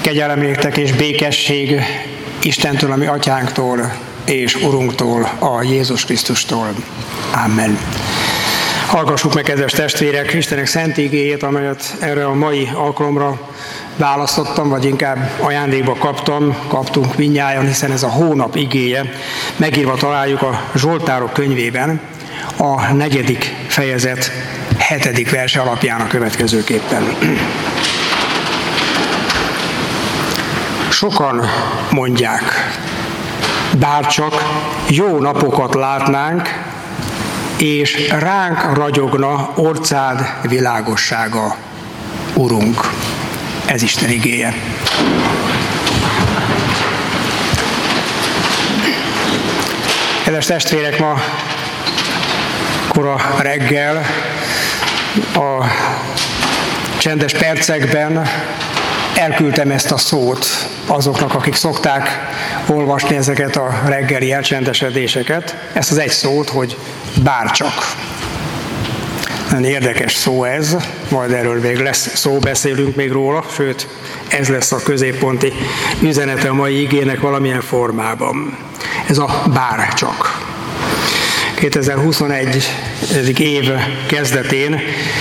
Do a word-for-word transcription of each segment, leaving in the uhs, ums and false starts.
Kegyelem néktek és békesség Istentől, a mi atyánktól és Urunktól, a Jézus Krisztustól. Amen. Hallgassuk meg, kedves testvérek, Istenek szent igéjét, amelyet erre a mai alkalomra választottam, vagy inkább ajándékba kaptam, kaptunk mindnyájan, hiszen ez a hónap igéje. Megírva találjuk a Zsoltárok könyvében, a negyedik fejezet hetedik verse alapján a következőképpen. Sokan mondják, bárcsak jó napokat látnánk, és ránk ragyogna orcád világossága, Urunk. Ez Isten igéje. Kedves testvérek, ma kora reggel a csendes percekben elküldtem ezt a szót azoknak, akik szokták olvasni ezeket a reggeli elcsendesedéseket, ezt az egy szót, hogy bárcsak. Nagyon érdekes szó ez, majd erről még lesz szó, beszélünk még róla, sőt, ez lesz a középponti üzenete a mai igének valamilyen formában. Ez a bárcsak. kétezer-huszonegy év kezdetén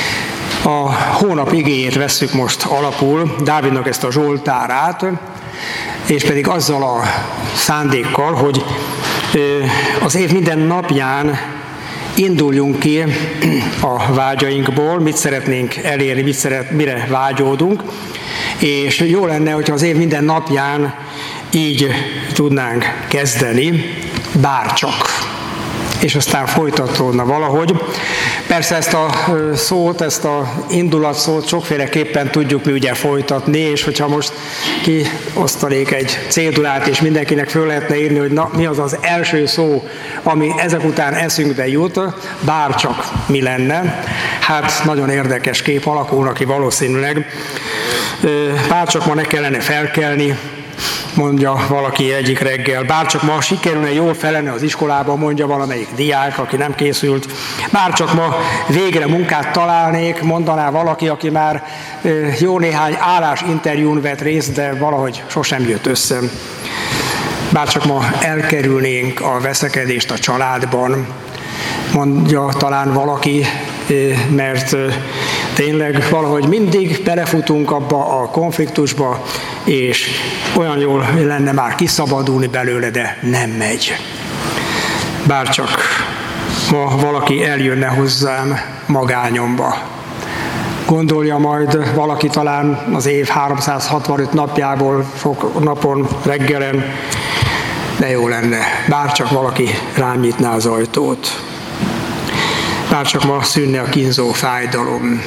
a hónap igéjét vesszük most alapul, Dávidnak ezt a Zsoltárát, és pedig azzal a szándékkal, hogy az év minden napján induljunk ki a vágyainkból, mit szeretnénk elérni, mit szeret, mire vágyódunk, és jó lenne, hogyha az év minden napján így tudnánk kezdeni, bárcsak, és aztán folytatódna valahogy. Persze ezt a szót, ezt a indulatszót sokféleképpen tudjuk mi ugye folytatni, és hogyha most kiosztanék egy cédulát, és mindenkinek föl lehetne írni, hogy na, mi az az első szó, ami ezek után eszünkbe jut, bárcsak mi lenne, hát nagyon érdekes kép alakulna ki valószínűleg. Bárcsak ma ne kellene felkelni, mondja valaki egyik reggel. Bárcsak ma sikerülne jól felelni az iskolába, mondja valamelyik diák, aki nem készült. Bárcsak ma végre munkát találnék, mondaná valaki, aki már jó néhány állásinterjún vett részt, de valahogy sosem jött össze. Bárcsak ma elkerülnénk a veszekedést a családban, mondja talán valaki, mert tényleg valahogy mindig belefutunk abba a konfliktusba, és olyan jól lenne már kiszabadulni belőle, de nem megy. Bárcsak ma valaki eljönne hozzám magányomba. Gondolja majd valaki talán az év háromszázhatvanöt napjából, sok napon, reggelen, de jó lenne, bárcsak valaki rám nyitná az ajtót. Bárcsak ma szűnne a kínzó fájdalom.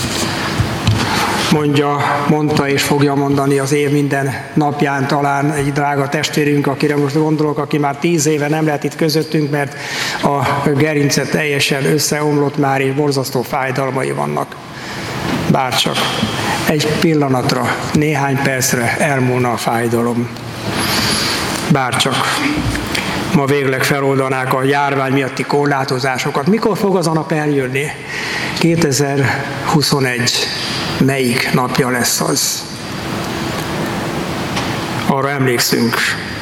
Mondja, mondta és fogja mondani az év minden napján talán egy drága testvérünk, akire most gondolok, aki már tíz éve nem lehet itt közöttünk, mert a gerince teljesen összeomlott már, és borzasztó fájdalmai vannak. Bárcsak egy pillanatra, néhány percre elmúlna a fájdalom. Bárcsak ma végleg feloldanák a járvány miatti korlátozásokat. Mikor fog az a nap eljönni? kétezer-huszonegy. Melyik napja lesz az? Arra emlékszünk,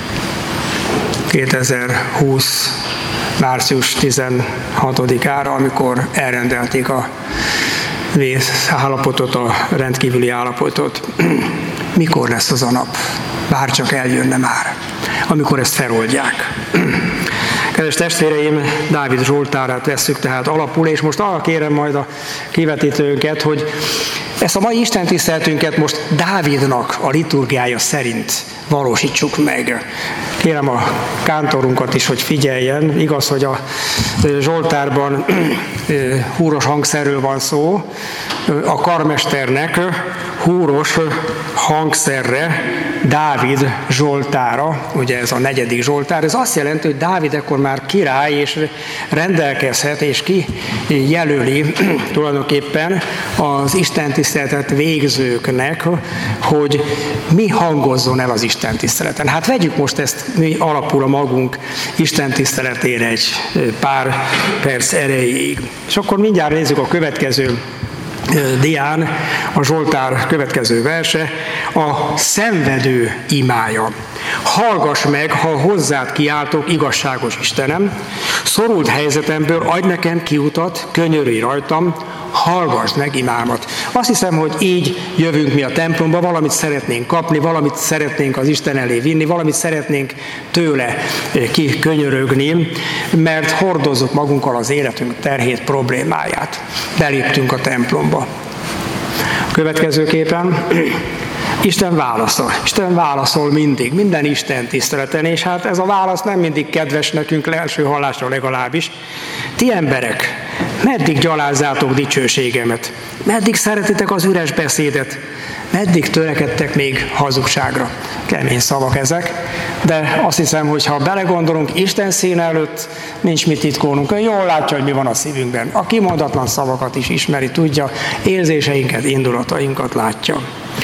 kétezer-húsz. március tizenhatodikára, amikor elrendelték a vészállapotot, a rendkívüli állapotot. Mikor lesz az a nap? Bárcsak eljönne már, amikor ezt feloldják. Kedves testvéreim, Dávid Zsoltárát vesszük tehát alapul, és most arra kérem majd a kivetítőnket, hogy ezt a mai istentiszteletünket most Dávidnak a liturgiája szerint valósítsuk meg. Kérem a kántorunkat is, hogy figyeljen. Igaz, hogy a Zsoltárban húros hangszerről van szó. A karmesternek húros hangszerre Dávid Zsoltára, ugye ez a negyedik Zsoltár, ez azt jelenti, hogy Dávid ekkor már király, és rendelkezhet, és kijelöli tulajdonképpen az istentiszteletet végzőknek, hogy mi hangozzon el az istentiszteleten. Hát vegyük most ezt mi alapul a magunk istentiszteletére egy pár perc erejéig. És akkor mindjárt nézzük a következő dián a Zsoltár következő verse, a szenvedő imája. Hallgass meg, ha hozzád kiáltok, igazságos Istenem, szorult helyzetemből adj nekem kiutat, könyörülj rajtam, hallgass meg imámat. Azt hiszem, hogy így jövünk mi a templomba, valamit szeretnénk kapni, valamit szeretnénk az Isten elé vinni, valamit szeretnénk tőle kikönyörögni, mert hordozzuk magunkkal az életünk terhét, problémáját. Beléptünk a templomba. Következőképpen Isten válasza. Isten válaszol mindig, minden Isten tiszteleten, és hát ez a válasz nem mindig kedves nekünk, első hallásra legalábbis. Ti emberek, meddig gyalázzátok dicsőségemet? Meddig szeretitek az üres beszédet? Meddig törekedtek még hazugságra? Kemény szavak ezek, de azt hiszem, hogy ha belegondolunk, Isten színe előtt nincs mit titkolnunk. Ő jól látja, hogy mi van a szívünkben. A kimondatlan szavakat is ismeri, tudja, érzéseinket, indulatainkat látja.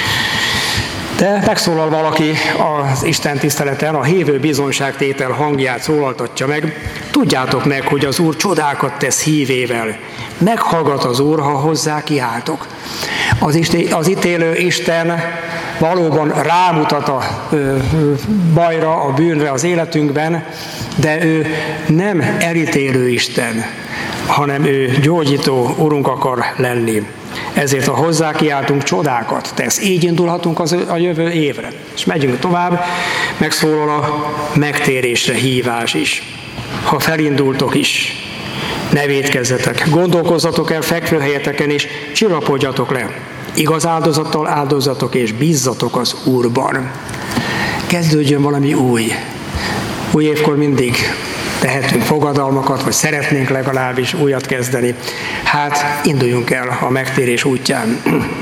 De megszólal valaki az Isten tiszteleten, a hívő bizonyságtétel hangját szólaltatja meg. Tudjátok meg, hogy az Úr csodákat tesz hívével. Meghallgat az Úr, ha hozzá kiáltok. Az, iste, az ítélő Isten valóban rámutat a ö, bajra, a bűnre az életünkben, de ő nem elítélő Isten, hanem ő gyógyító Urunk akar lenni. Ezért, ha hozzá kiáltunk, csodákat tesz. Így indulhatunk az, a jövő évre. És megyünk tovább, megszólal a megtérésre hívás is. Ha felindultok is, ne vétkezzetek, gondolkozzatok el fekvőhelyeteken, és csillapodjatok le. Igaz áldozattal áldozatok, és bízzatok az Úrban. Kezdődjön valami új. Új évkor mindig tehetünk fogadalmakat, vagy szeretnénk legalábbis újat kezdeni. Hát induljunk el a megtérés útján.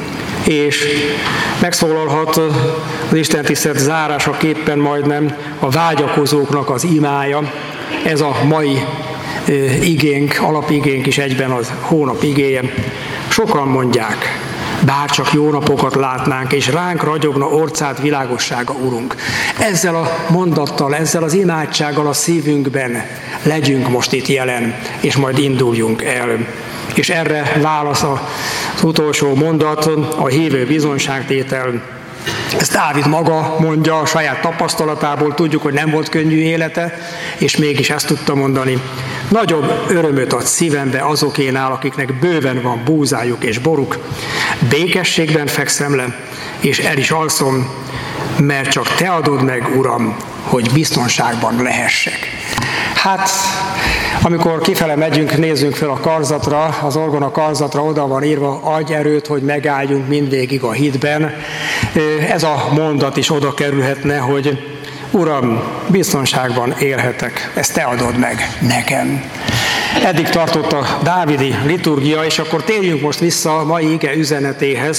És megszólalhat az Isten tisztelet zárásaképpen majdnem a vágyakozóknak az imája. Ez a mai igénk, alapigénk is egyben az hónap igéje. Sokan mondják, bárcsak jó napokat látnánk, és ránk ragyogna orcád világossága, Urunk. Ezzel a mondattal, ezzel az imádsággal a szívünkben legyünk most itt jelen, és majd induljunk el. És erre válasz az utolsó mondat, a hívő bizonyságtétel. Ezt Dávid maga mondja a saját tapasztalatából, tudjuk, hogy nem volt könnyű élete, és mégis ezt tudta mondani. Nagyobb örömöt ad szívembe azokénál, akiknek bőven van búzájuk és boruk. Békességben fekszem le, és el is alszom, mert csak te adod meg, Uram, hogy biztonságban lehessek. Hát, amikor kifele megyünk, nézzünk fel a karzatra, az orgona karzatra oda van írva, adj erőt, hogy megálljunk mindvégig a hitben. Ez a mondat is oda kerülhetne, hogy Uram, biztonságban élhetek, ezt te adod meg nekem. Eddig tartott a dávidi liturgia, és akkor térjünk most vissza a mai ige üzenetéhez.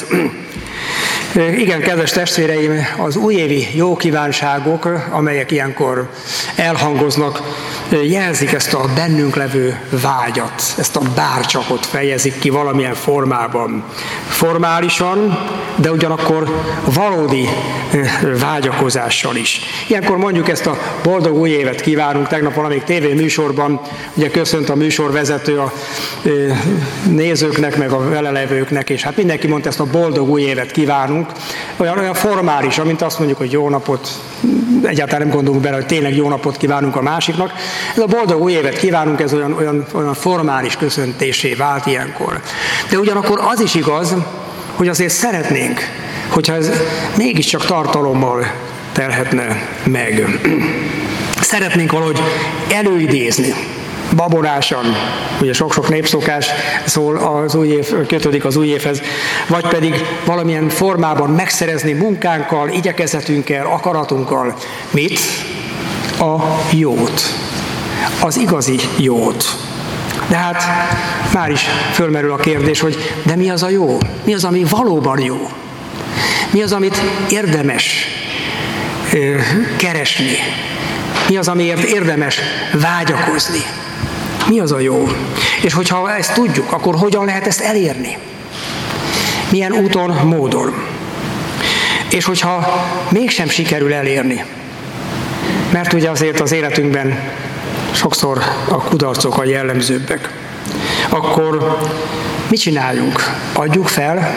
Igen, kedves testvéreim, az újévi jó kívánságok, amelyek ilyenkor elhangoznak, jelzik ezt a bennünk levő vágyat, ezt a bárcsakot fejezik ki valamilyen formában. Formálisan, de ugyanakkor valódi vágyakozással is. Ilyenkor mondjuk ezt a boldog új évet kívánunk. Tegnap valamelyik tévéműsorban ugye köszönt a műsorvezető a nézőknek, meg a velelevőknek, és hát mindenki mondta, ezt a boldog új évet kívánunk. Olyan, olyan formális, amint azt mondjuk, hogy jó napot, egyáltalán nem gondolunk bele, hogy tényleg jó napot kívánunk a másiknak. Ez a boldog új évet kívánunk, ez olyan, olyan, olyan formális köszöntésé vált ilyenkor. De ugyanakkor az is igaz, hogy azért szeretnénk, hogyha ez mégiscsak tartalommal telhetne meg. Szeretnénk valahogy előidézni, babonásan, ugye sok-sok népszokás szól az új év, kötődik az új évhez, vagy pedig valamilyen formában megszerezni munkánkkal, igyekezetünkkel, akaratunkkal. Mit? A jót. Az igazi jót. De hát már is fölmerül a kérdés, hogy de mi az a jó? Mi az, ami valóban jó? Mi az, amit érdemes ö, keresni? Mi az, amiért érdemes vágyakozni? Mi az a jó? És hogyha ezt tudjuk, akkor hogyan lehet ezt elérni? Milyen úton, módon? És hogyha mégsem sikerül elérni, mert ugye azért az életünkben sokszor a kudarcok a jellemzőbbek, akkor mit csináljunk? Adjuk fel?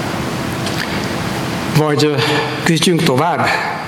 Vagy küzdjünk tovább?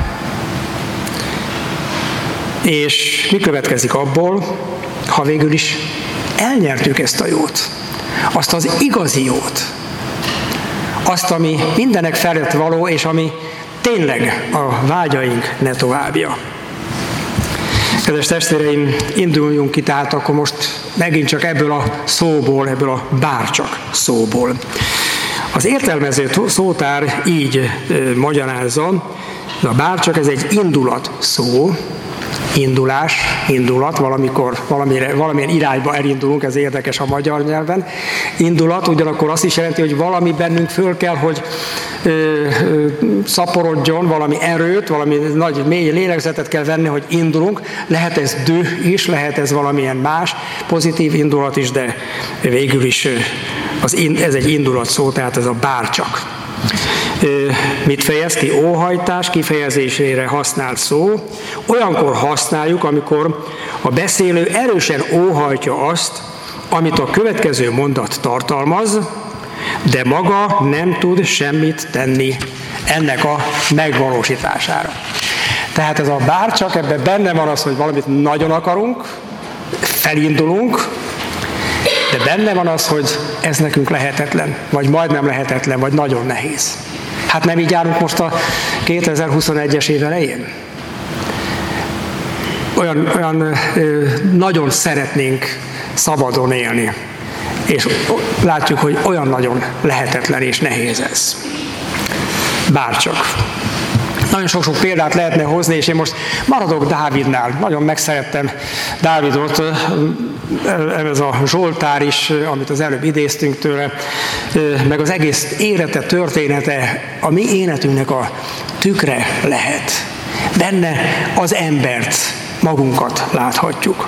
És mi következik abból, ha végül is elnyertük ezt a jót? Azt az igazi jót. Azt, ami mindenek felett való, és ami tényleg a vágyaink ne továbbja. Kedves testvéreim, induljunk ki tehát akkor most megint csak ebből a szóból, ebből a bárcsak szóból. Az értelmező szótár így e, magyarázza, a bárcsak ez egy indulat szó, indulás, indulat, valamikor valamire, valamilyen irányba elindulunk, ez érdekes a magyar nyelven. Indulat ugyanakkor azt is jelenti, hogy valami bennünk föl kell, hogy ö, ö, szaporodjon, valami erőt, valami nagy, mély lélegzetet kell venni, hogy indulunk. Lehet ez düh is, lehet ez valamilyen más, pozitív indulat is, de végül is az, ez egy indulat szó, tehát ez a bárcsak. Mit fejez ki? Óhajtás kifejezésére használt szó. Olyankor használjuk, amikor a beszélő erősen óhajtja azt, amit a következő mondat tartalmaz, de maga nem tud semmit tenni ennek a megvalósítására. Tehát ez a bárcsak, ebben benne van az, hogy valamit nagyon akarunk, felindulunk, de benne van az, hogy ez nekünk lehetetlen, vagy majdnem lehetetlen, vagy nagyon nehéz. Hát nem így járunk most a kétezer-huszonegyes év elején? Olyan, olyan ö, nagyon szeretnénk szabadon élni, és látjuk, hogy olyan nagyon lehetetlen és nehéz ez. Bárcsak. Nagyon sok-sok példát lehetne hozni, és én most maradok Dávidnál. Nagyon megszerettem Dávidot, ez a Zsoltár is, amit az előbb idéztünk tőle, meg az egész élete, története a mi életünknek a tükre lehet. Benne az embert, magunkat láthatjuk.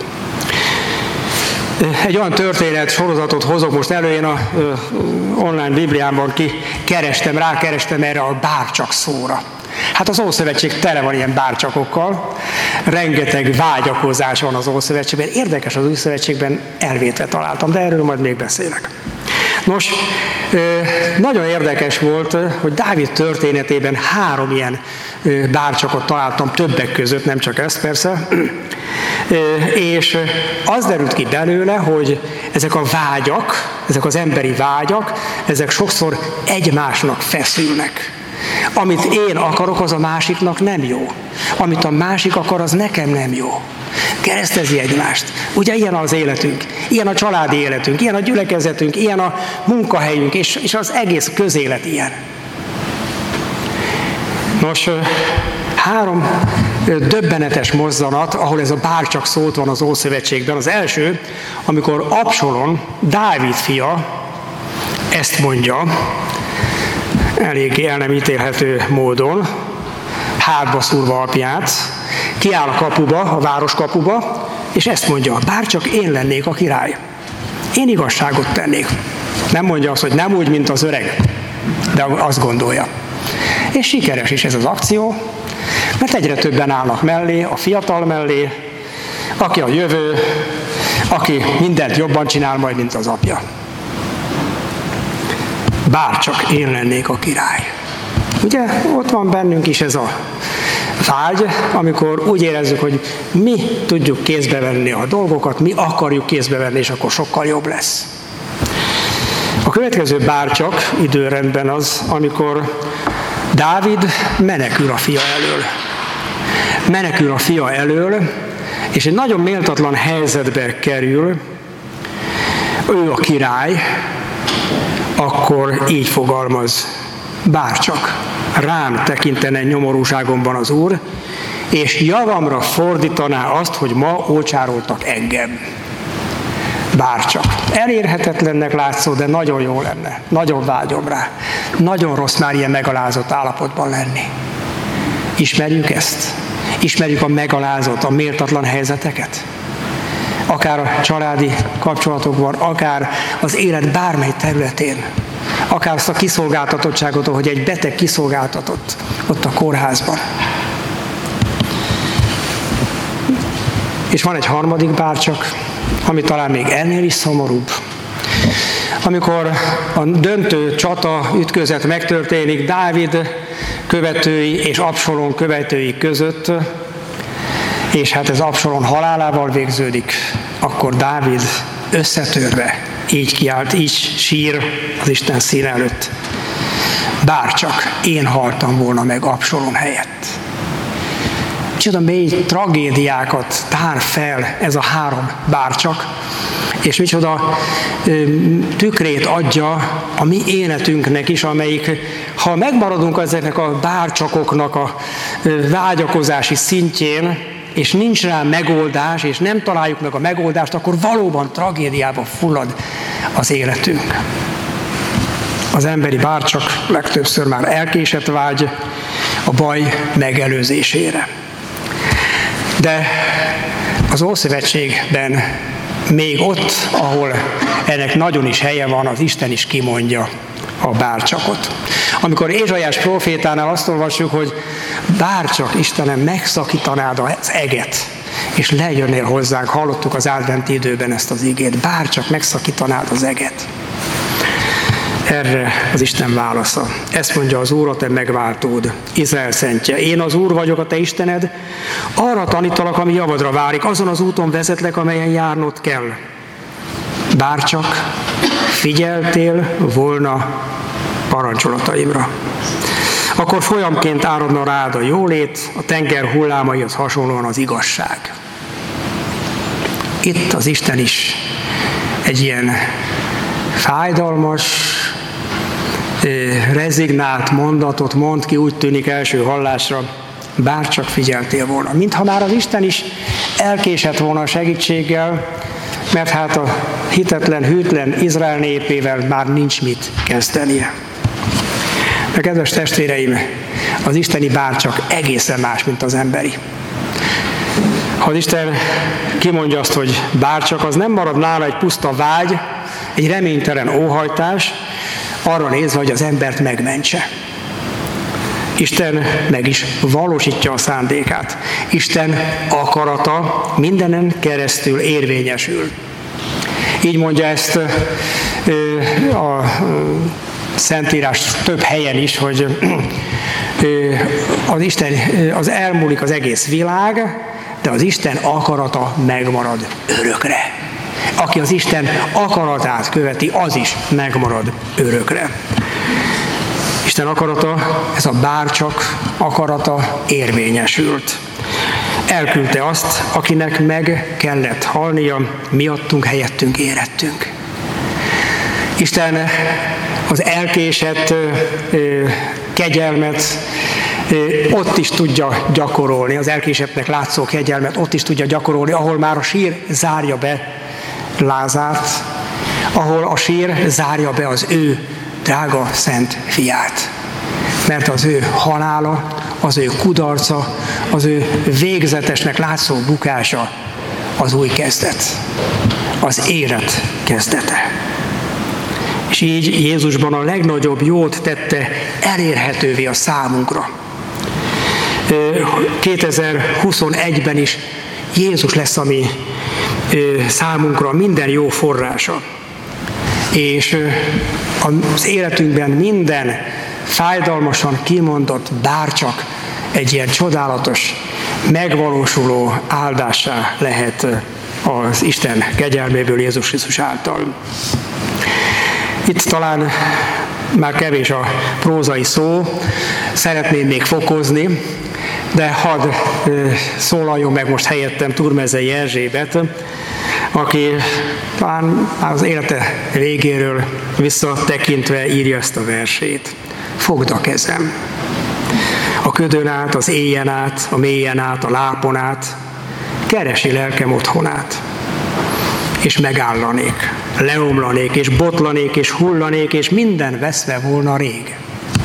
Egy olyan történet sorozatot hozok most elő, én a online Bibliámban kikerestem, rákerestem erre a bárcsak szóra. Hát az Ószövetség tele van ilyen bárcsakokkal, rengeteg vágyakozás van az Ószövetségben. Érdekes, az Új Szövetségben elvétve találtam, de erről majd még beszélek. Nos, nagyon érdekes volt, hogy Dávid történetében három ilyen bárcsakot találtam többek között, nem csak ezt persze, és az derült ki belőle, hogy ezek a vágyak, ezek az emberi vágyak, ezek sokszor egymásnak feszülnek. Amit én akarok, az a másiknak nem jó. Amit a másik akar, az nekem nem jó. Keresztezi egymást. Ugye ilyen az életünk, ilyen a családi életünk, ilyen a gyülekezetünk, ilyen a munkahelyünk, és, és az egész közélet ilyen. Nos, három döbbenetes mozzanat, ahol ez a bárcsak szót van az Ószövetségben. Az első, amikor Absalom, Dávid fia, ezt mondja, eléggé el nem ítélhető módon, hátba szúrva apját, kiáll a kapuba, a városkapuba, és ezt mondja, bárcsak én lennék a király. Én igazságot tennék. Nem mondja azt, hogy nem úgy, mint az öreg, de azt gondolja. És sikeres is ez az akció, mert egyre többen állnak mellé, a fiatal mellé, aki a jövő, aki mindent jobban csinál majd, mint az apja. Bárcsak én lennék a király. Ugye ott van bennünk is ez a vágy, amikor úgy érezzük, hogy mi tudjuk kézbe venni a dolgokat, mi akarjuk kézbe venni, és akkor sokkal jobb lesz. A következő bárcsak időrendben az, amikor Dávid menekül a fia elől. Menekül a fia elől, és egy nagyon méltatlan helyzetbe kerül, ő a király, akkor így fogalmaz, bárcsak rám tekintene nyomorúságomban az Úr, és javamra fordítaná azt, hogy ma ócsároltak engem. Bárcsak. Elérhetetlennek látszó, de nagyon jó lenne. Nagyon vágyom rá. Nagyon rossz már ilyen megalázott állapotban lenni. Ismerjük ezt? Ismerjük a megalázott, a méltatlan helyzeteket? Akár a családi kapcsolatokban, akár az élet bármely területén. Akár azt a kiszolgáltatottságot, hogy egy beteg kiszolgáltatott ott a kórházban. És van egy harmadik bárcsak, ami talán még ennél is szomorúbb. Amikor a döntő csata, ütközet megtörténik Dávid követői és Absalom követői között, és hát ez Absalom halálával végződik, akkor Dávid összetörve így kiált, így sír az Isten színe előtt. Bárcsak én haltam volna meg Absalom helyett. Micsoda mély tragédiákat tár fel ez a három bárcsak, és micsoda ö, tükrét adja a mi életünknek is, amelyik, ha megmaradunk ezeknek a bárcsakoknak a ö, vágyakozási szintjén, és nincs rá megoldás, és nem találjuk meg a megoldást, akkor valóban tragédiába fullad az életünk. Az emberi bárcsak legtöbbször már elkésett vágy a baj megelőzésére. De az Ószövetségben még ott, ahol ennek nagyon is helye van, az Isten is kimondja a bárcsakot. Amikor Ézsaiás prófétánál azt olvassuk, hogy bárcsak Istenem megszakítanád az eget, és lejönnél hozzánk, hallottuk az adventi időben ezt az igét, bárcsak megszakítanád az eget. Erre az Isten válasza. Ezt mondja az Úr, a te megváltód, Izrael szentje. Én az Úr vagyok, a te Istened, arra tanítalak, ami javadra várik, azon az úton vezetlek, amelyen járnod kell. Bárcsak figyeltél volna parancsolataimra. Akkor folyamként áradna rád a jólét, a tenger hullámaihoz hasonlóan az igazság. Itt az Isten is egy ilyen fájdalmas, rezignált mondatot mond ki, úgy tűnik első hallásra, bárcsak figyeltél volna. Mintha már az Isten is elkésett volna a segítséggel, mert hát a hitetlen, hűtlen Izrael népével már nincs mit kezdenie. De kedves testvéreim, az isteni bárcsak egészen más, mint az emberi. Ha az Isten kimondja azt, hogy bárcsak, az nem marad nála egy puszta vágy, egy reménytelen óhajtás, arra nézve, hogy az embert megmentse. Isten meg is valósítja a szándékát. Isten akarata mindenen keresztül érvényesül. Így mondja ezt a Szentírás több helyen is, hogy az Isten, az elmúlik az egész világ, de az Isten akarata megmarad örökre. Aki az Isten akaratát követi, az is megmarad örökre. Isten akarata, ez a bárcsak akarata érvényesült. Elküldte azt, akinek meg kellett halnia, miattunk, helyettünk érettünk. Isten az elkésett ö, kegyelmet ö, ott is tudja gyakorolni, az elkésettnek látszó kegyelmet ott is tudja gyakorolni, ahol már a sír zárja be Lázárt, ahol a sír zárja be az ő drága szent fiát. Mert az ő halála, az ő kudarca, az ő végzetesnek látszó bukása az új kezdet, az élet kezdete. És így Jézusban a legnagyobb jót tette elérhetővé a számunkra. kétezer-huszonegyben is Jézus lesz a mi számunkra minden jó forrása. És az életünkben minden fájdalmasan kimondott bárcsak egy ilyen csodálatos, megvalósuló áldássá lehet az Isten kegyelméből Jézus Krisztus által. Itt talán már kevés a prózai szó, szeretném még fokozni, de hadd szólaljon meg most helyettem Turmezei Erzsébet, aki talán az élete végéről visszatekintve írja ezt a versét. Fogd a kezem. A ködön át, az éjjen át, a mélyen át, a lápon át, keresi lelkem otthonát. És megállanék, leomlanék, és botlanék, és hullanék, és minden veszve volna rég.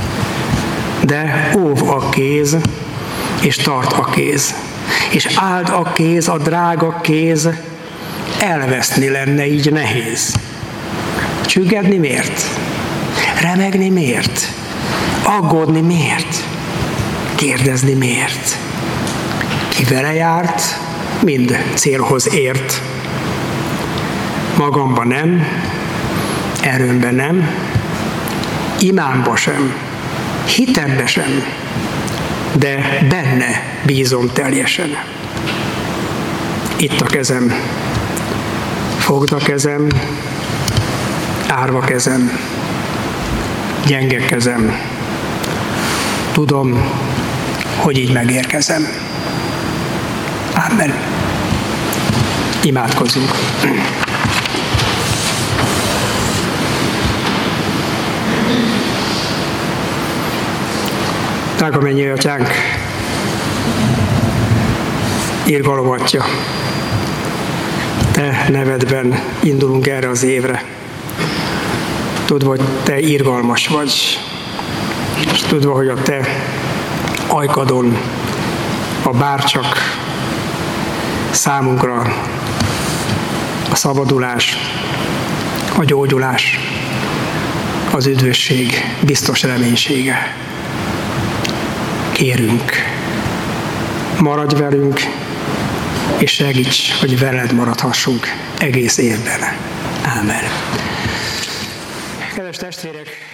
De óv a kéz, és tart a kéz, és áld a kéz, a drága kéz, elveszni lenne így nehéz. Csüggedni miért? Remegni miért? Aggódni miért? Kérdezni miért? Ki vele járt, mind célhoz ért. Magamban nem, erőmben nem, imámba sem, hitembe sem, de benne bízom teljesen. Itt a kezem, fogd a kezem, árva kezem, gyenge kezem. Tudom, hogy így megérkezem. Amen. Imádkozzunk. Drága mennyei Atyánk, irgalom Atya, Te nevedben indulunk erre az évre. Tudva, hogy Te irgalmas vagy, és tudva, hogy a Te ajkadon a bárcsak számunkra a szabadulás, a gyógyulás, az üdvösség biztos reménysége. Kérünk, maradj velünk, és segíts, hogy veled maradhassunk egész évben. Ámen. Kedves testvérek!